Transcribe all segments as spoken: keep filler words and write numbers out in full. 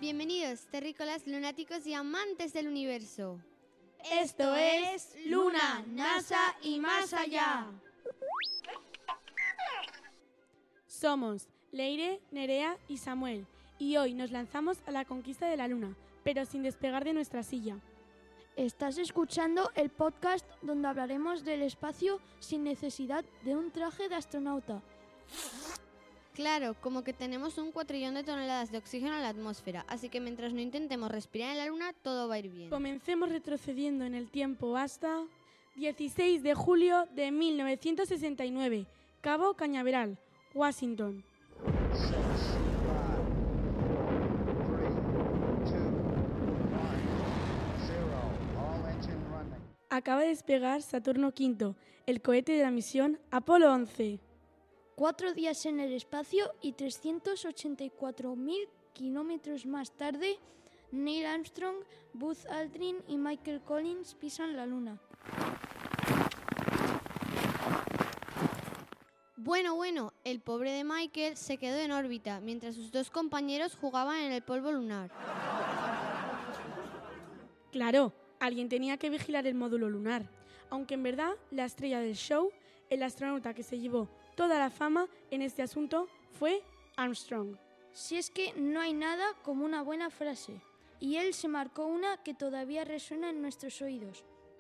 Bienvenidos, terrícolas, lunáticos y amantes del universo. Esto es Luna, NASA y más allá. Somos Leire, Nerea y Samuel, y hoy nos lanzamos a la conquista de la Luna, pero sin despegar de nuestra silla. Estás escuchando el podcast donde hablaremos del espacio sin necesidad de un traje de astronauta. Claro, como que tenemos un cuatrillón de toneladas de oxígeno en la atmósfera, así que mientras no intentemos respirar en la Luna, todo va a ir bien. Comencemos retrocediendo en el tiempo hasta dieciséis de julio de mil novecientos sesenta y nueve, Cabo Cañaveral, Washington. Acaba de despegar Saturno quinto, el cohete de la misión Apolo once. Cuatro días en el espacio y trescientos ochenta y cuatro mil kilómetros más tarde, Neil Armstrong, Buzz Aldrin y Michael Collins pisan la Luna. Bueno, bueno, el pobre de Michael se quedó en órbita, mientras sus dos compañeros jugaban en el polvo lunar. Claro, alguien tenía que vigilar el módulo lunar, aunque en verdad la estrella del show, el astronauta que se llevó toda la fama en este asunto, fue Armstrong. Si es que no hay nada como una buena frase, y él se marcó una que todavía resuena en nuestros oídos.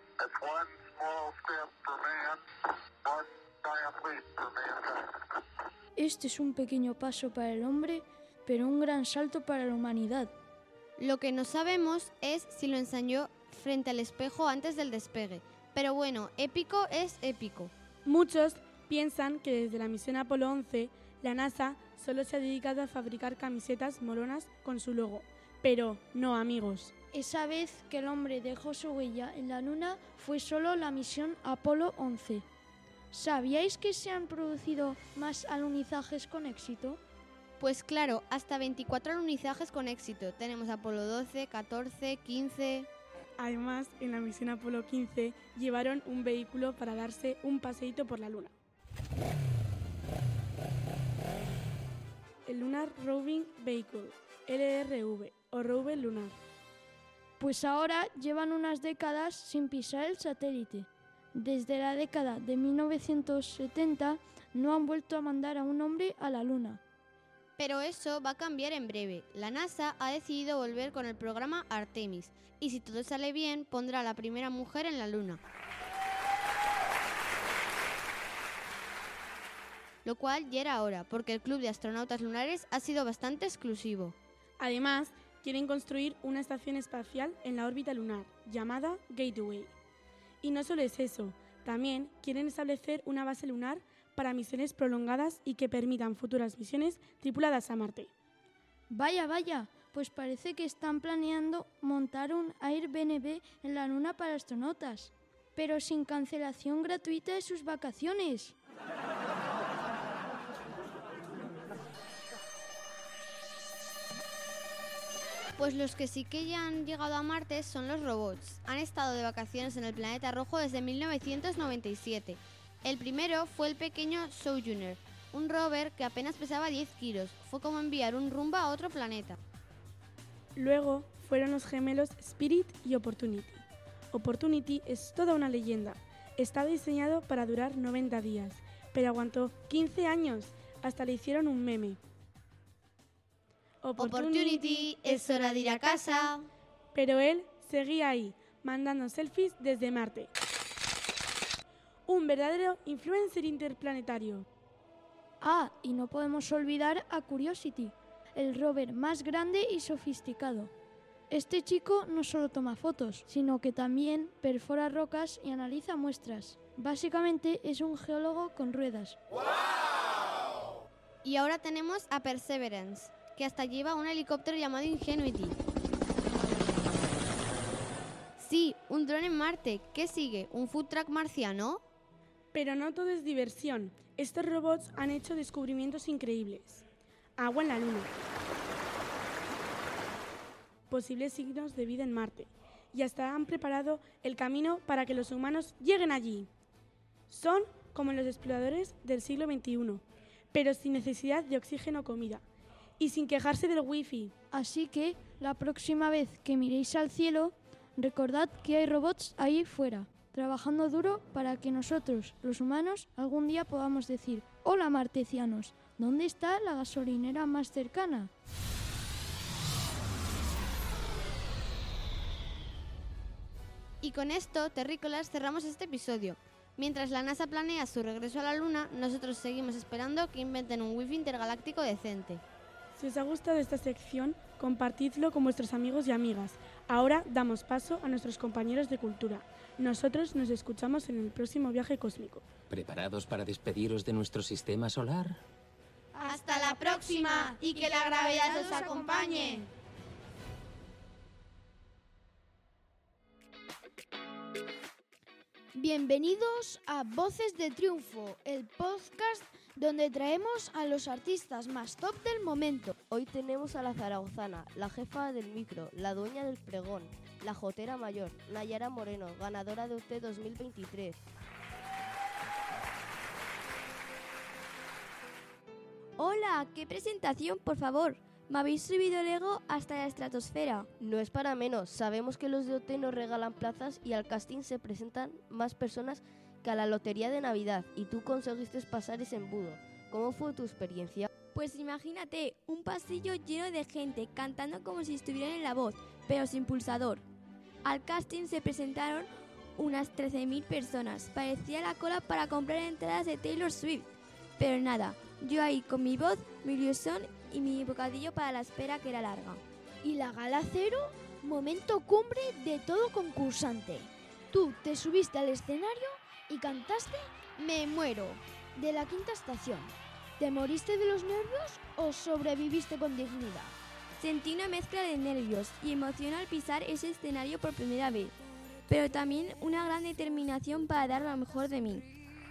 Este es un pequeño paso para el hombre, pero un gran salto para la humanidad. Lo que no sabemos es si lo ensayó frente al espejo antes del despegue, pero bueno, épico es épico. Muchos piensan que desde la misión Apolo once, la NASA solo se ha dedicado a fabricar camisetas molonas con su logo. Pero no, amigos. Esa vez que el hombre dejó su huella en la Luna fue solo la misión Apolo once. ¿Sabíais que se han producido más alunizajes con éxito? Pues claro, hasta veinticuatro alunizajes con éxito. Tenemos Apolo doce, catorce, quince... Además, en la misión Apolo quince llevaron un vehículo para darse un paseíto por la Luna. El Lunar Roving Vehicle, L R V, o rover lunar. Pues ahora llevan unas décadas sin pisar el satélite. Desde la década de mil novecientos setenta no han vuelto a mandar a un hombre a la Luna. Pero eso va a cambiar en breve. La NASA ha decidido volver con el programa Artemis y si todo sale bien pondrá a la primera mujer en la Luna. Lo cual ya era hora, porque el Club de Astronautas Lunares ha sido bastante exclusivo. Además, quieren construir una estación espacial en la órbita lunar, llamada Gateway. Y no solo es eso, también quieren establecer una base lunar para misiones prolongadas y que permitan futuras misiones tripuladas a Marte. Vaya, vaya, pues parece que están planeando montar un Airbnb en la Luna para astronautas, pero sin cancelación gratuita de sus vacaciones. Pues los que sí que ya han llegado a Marte son los robots. Han estado de vacaciones en el planeta rojo desde mil novecientos noventa y siete. El primero fue el pequeño Sojourner, un rover que apenas pesaba diez kilos. Fue como enviar un Roomba a otro planeta. Luego fueron los gemelos Spirit y Opportunity. Opportunity es toda una leyenda. Está diseñado para durar noventa días, pero aguantó quince años, hasta le hicieron un meme. Opportunity, es hora de ir a casa. Pero él seguía ahí, mandando selfies desde Marte. Un verdadero influencer interplanetario. Ah, y no podemos olvidar a Curiosity, el rover más grande y sofisticado. Este chico no solo toma fotos, sino que también perfora rocas y analiza muestras. Básicamente es un geólogo con ruedas. ¡Wow! Y ahora tenemos a Perseverance, que hasta lleva un helicóptero llamado Ingenuity. Sí, un dron en Marte. ¿Qué sigue? ¿Un food truck marciano? Pero no todo es diversión. Estos robots han hecho descubrimientos increíbles. Agua en la Luna. Posibles signos de vida en Marte. Y hasta han preparado el camino para que los humanos lleguen allí. Son como los exploradores del siglo veintiuno, pero sin necesidad de oxígeno o comida. Y sin quejarse del wifi. Así que La próxima vez que miréis al cielo, recordad que hay robots ahí fuera, trabajando duro para que nosotros, los humanos, algún día podamos decir: hola martesianos, ¿dónde está la gasolinera más cercana? Y con esto, terrícolas, cerramos este episodio. Mientras la NASA planea su regreso a la Luna, nosotros seguimos esperando que inventen un wifi intergaláctico decente. Si os ha gustado esta sección, compartidlo con vuestros amigos y amigas. Ahora damos paso a nuestros compañeros de cultura. Nosotros nos escuchamos en el próximo viaje cósmico. ¿Preparados para despediros de nuestro sistema solar? ¡Hasta la próxima! ¡Y que la gravedad os acompañe! Bienvenidos a Voces de Triunfo, el podcast donde traemos a los artistas más top del momento. Hoy tenemos a la zaragozana, la jefa del micro, la dueña del pregón, la jotera mayor, Nayara Moreno, ganadora de O T dos mil veintitrés. Hola, qué presentación, por favor. Me habéis subido el ego hasta la estratosfera. No es para menos, sabemos que los de O T nos regalan plazas y al casting se presentan más personas que a la lotería de Navidad y tú conseguiste pasar ese embudo. ¿Cómo fue tu experiencia? Pues imagínate, un pasillo lleno de gente cantando como si estuvieran en La Voz, pero sin pulsador. Al casting se presentaron unas trece mil personas, parecía la cola para comprar entradas de Taylor Swift. Pero nada, yo ahí con mi voz, mi ilusión y mi bocadillo para la espera que era larga. Y la gala cero, momento cumbre de todo concursante. Tú te subiste al escenario y cantaste Me muero, de La Quinta Estación. ¿Te moriste de los nervios o sobreviviste con dignidad? Sentí una mezcla de nervios y emoción al pisar ese escenario por primera vez, pero también una gran determinación para dar lo mejor de mí.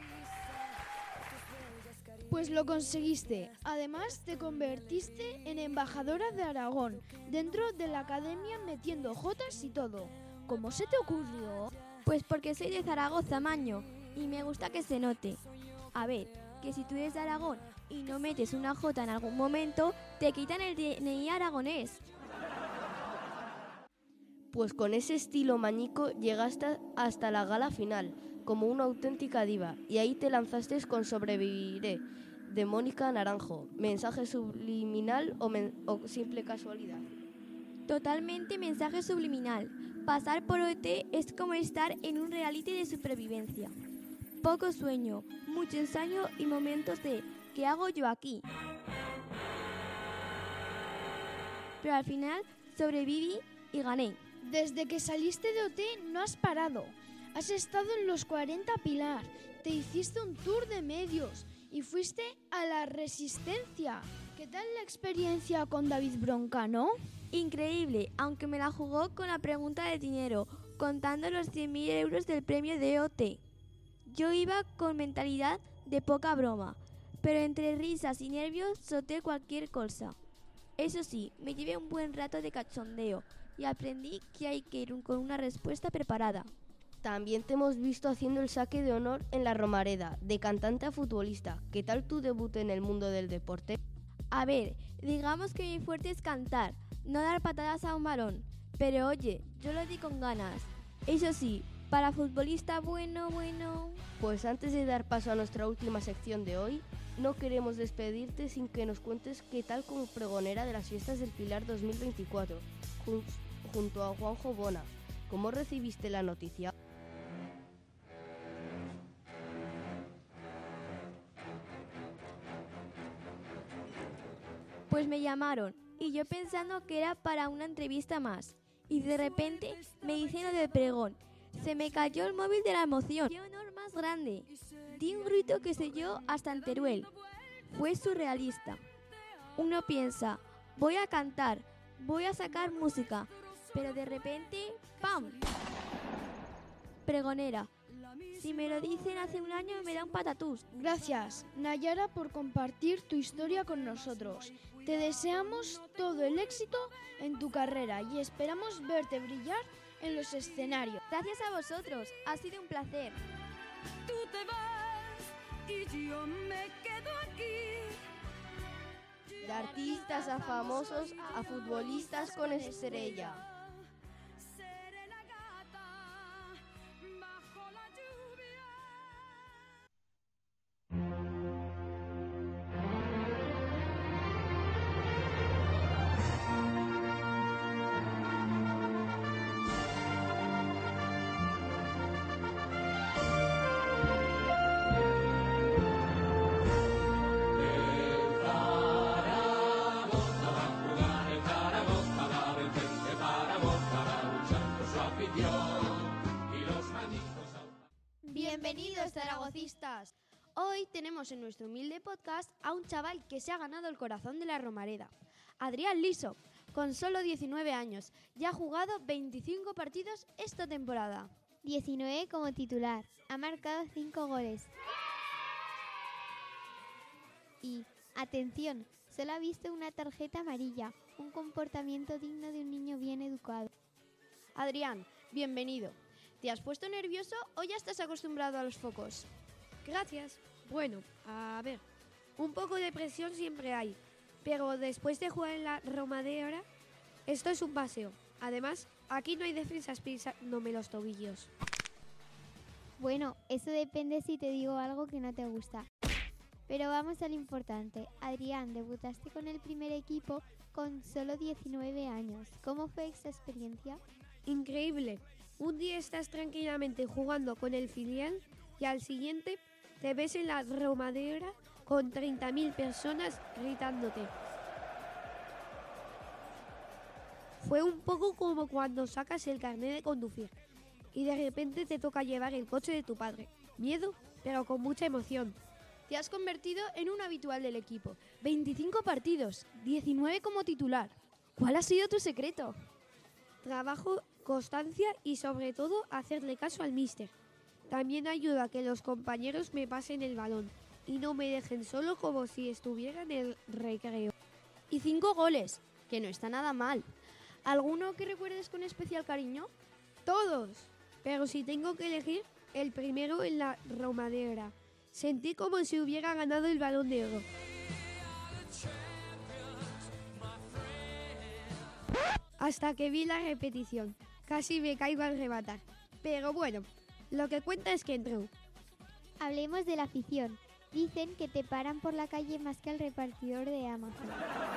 Pues lo conseguiste. Además, te convertiste en embajadora de Aragón, dentro de la academia metiendo jotas y todo. ¿Cómo se te ocurrió? Pues porque soy de Zaragoza, maño, y me gusta que se note. A ver, que si tú eres de Aragón y no metes una jota en algún momento, te quitan el D N I aragonés. Pues con ese estilo mañico llegaste hasta la gala final, como una auténtica diva, y ahí te lanzaste con Sobreviviré, de Mónica Naranjo. ¿Mensaje subliminal o, men- o simple casualidad? Totalmente mensaje subliminal. Pasar por O T es como estar en un reality de supervivencia. Poco sueño, mucho ensayo y momentos de ¿qué hago yo aquí? Pero al final sobreviví y gané. Desde que saliste de O T no has parado. Has estado en los cuarenta Pilar, te hiciste un tour de medios y fuiste a la Resistencia. ¿Qué tal la experiencia con David Broncano? Increíble, aunque me la jugó con la pregunta de dinero, contando los cien mil euros del premio de O T. Yo iba con mentalidad de poca broma, pero entre risas y nervios solté cualquier cosa. Eso sí, me llevé un buen rato de cachondeo y aprendí que hay que ir con una respuesta preparada. También te hemos visto haciendo el saque de honor en la Romareda, de cantante a futbolista. ¿Qué tal tu debut en el mundo del deporte? A ver, digamos que mi fuerte es cantar, no dar patadas a un balón. Pero oye, yo lo di con ganas. Eso sí, para futbolista bueno, bueno... Pues antes de dar paso a nuestra última sección de hoy, no queremos despedirte sin que nos cuentes qué tal como pregonera de las fiestas del Pilar dos mil veinticuatro, jun- junto a Juanjo Bona. ¿Cómo recibiste la noticia? Pues me llamaron y yo pensando que era para una entrevista más. Y de repente me dicen lo del pregón. Se me cayó el móvil de la emoción. ¡Qué honor más grande! Di un grito que se oyó hasta en Teruel. Fue surrealista. Uno piensa, voy a cantar, voy a sacar música, pero de repente, ¡pam! Pregonera. Si me lo dicen hace un año me da un patatús. Gracias, Nayara, por compartir tu historia con nosotros. Te deseamos todo el éxito en tu carrera y esperamos verte brillar en los escenarios. Gracias a vosotros, ha sido un placer. Tú te vas y yo me quedo aquí. de artistas a famosos a futbolistas con estrella. Bienvenidos zaragocistas. Hoy tenemos en nuestro humilde podcast a un chaval que se ha ganado el corazón de la Romareda, Adrián Liso, con solo diecinueve años, ya ha jugado veinticinco partidos esta temporada. diecinueve como titular, ha marcado cinco goles. Y, atención, solo ha visto una tarjeta amarilla, un comportamiento digno de un niño bien educado. Adrián, bienvenido. ¿Te has puesto nervioso o ya estás acostumbrado a los focos? Gracias. Bueno, a ver, un poco de presión siempre hay, pero después de jugar en la Romareda, esto es un paseo. Además, aquí no hay defensas pisándome los tobillos. Bueno, eso depende si te digo algo que no te gusta. Pero vamos a lo importante. Adrián, debutaste con el primer equipo con solo diecinueve años. ¿Cómo fue esa experiencia? Increíble. Un día estás tranquilamente jugando con el filial y al siguiente te ves en la Romareda con treinta mil personas gritándote. Fue un poco como cuando sacas el carnet de conducir y de repente te toca llevar el coche de tu padre. Miedo, pero con mucha emoción. Te has convertido en un habitual del equipo. veinticinco partidos, diecinueve como titular. ¿Cuál ha sido tu secreto? Trabajo, constancia y sobre todo hacerle caso al míster. También ayuda a que los compañeros me pasen el balón y no me dejen solo como si estuviera en el recreo. Y cinco goles, que no está nada mal. ¿Alguno que recuerdes con especial cariño? Todos, pero si tengo que elegir, el primero en la Romareda. Sentí como si hubiera ganado el Balón de Oro. Hasta que vi la repetición. Casi me caigo al rematar. Pero bueno, lo que cuenta es que entró. Hablemos de la afición. Dicen que te paran por la calle más que al repartidor de Amazon.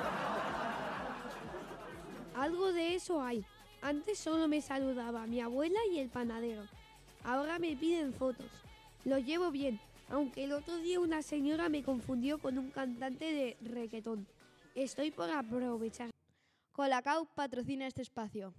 Algo de eso hay. Antes solo me saludaba mi abuela y el panadero. Ahora me piden fotos. Lo llevo bien, aunque el otro día una señora me confundió con un cantante de reggaetón. Estoy por aprovechar. Colacao patrocina este espacio.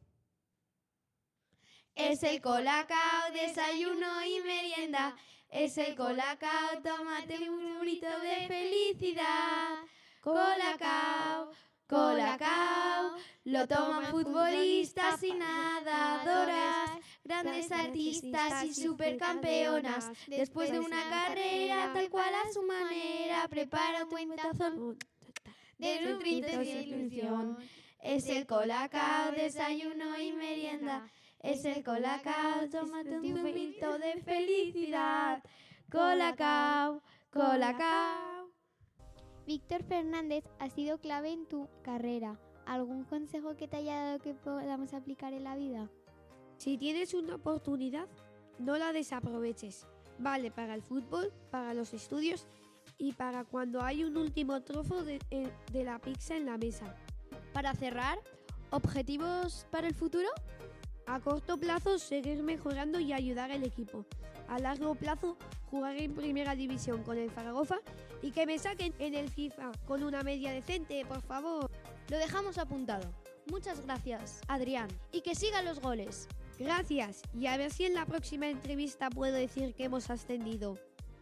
Es el Colacao, desayuno y merienda. Es el Colacao, tómate un burrito de felicidad. Colacao, Colacao, lo toman futbolistas y nadadoras, grandes artistas y supercampeonas. Después de una carrera, tal cual a su manera, prepara un buen tazón de nutrientes y ilusión. Es el Colacao, desayuno y merienda. Es el Colacao, tómate un burrito de felicidad. Colacao, Colacao. Víctor Fernández ha sido clave en tu carrera. ¿Algún consejo que te haya dado que podamos aplicar en la vida? Si tienes una oportunidad, no la desaproveches. Vale para el fútbol, para los estudios y para cuando hay un último trozo de, de la pizza en la mesa. Para cerrar, ¿objetivos para el futuro? A corto plazo, seguir mejorando y ayudar al equipo. A largo plazo, jugar en primera división con el Zaragoza y que me saquen en el FIFA con una media decente, por favor. Lo dejamos apuntado. Muchas gracias, Adrián. Y que sigan los goles. Gracias. Y a ver si en la próxima entrevista puedo decir que hemos ascendido.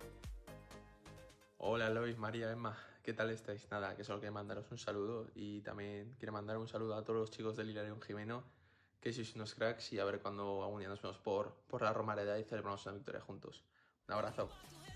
Hola Lois, María, Emma. ¿Qué tal estáis? Nada, que solo quiero mandaros un saludo y también quiero mandar un saludo a todos los chicos del Hilarión Jimeno, que sois unos cracks y a ver cuando algún día nos vemos por, por la Romareda y celebramos una victoria juntos. Un abrazo.